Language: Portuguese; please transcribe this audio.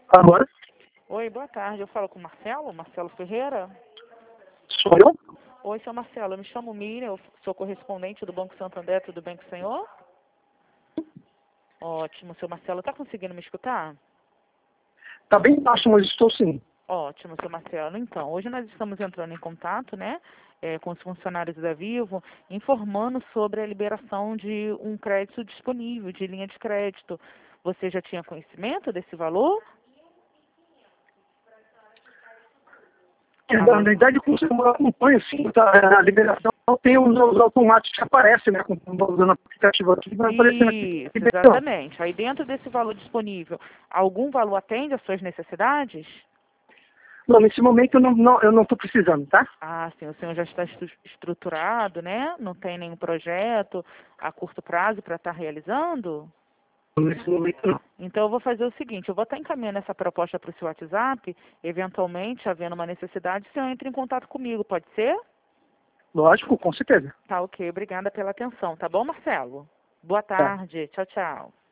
Agora, Oi, boa tarde. Eu falo com o Marcelo, Marcelo Ferreira. sou eu? Oi, seu Marcelo. Eu me chamo Miriam, eu sou correspondente do Banco Santander. Tudo bem com o senhor? Ótimo, seu Marcelo. Está conseguindo me escutar? Tá bem baixo, mas estou sim. Ótimo, seu Marcelo. Então, hoje nós estamos entrando em contato, né, com os funcionários da Vivo, informando sobre a liberação de um crédito disponível, de linha de crédito. Você já tinha conhecimento desse valor? Na verdade, como eu acompanho, sim, tá, a liberação tem os automáticos que aparecem, né? Usando o aplicativo aqui, vai aparecendo aqui. Isso, exatamente. Aí dentro desse valor disponível, algum valor atende às suas necessidades? Não, nesse momento eu não estou precisando, tá? Ah, sim, o senhor já está estruturado, né? Não tem nenhum projeto a curto prazo para estar realizando? Nesse momento não. Então eu vou fazer o seguinte, eu vou estar encaminhando essa proposta para o seu WhatsApp, eventualmente, havendo uma necessidade, o senhor entra em contato comigo, pode ser? Lógico, com certeza. Tá, ok. Obrigada pela atenção, tá bom, Marcelo? Boa Tá. tarde. Tchau, tchau.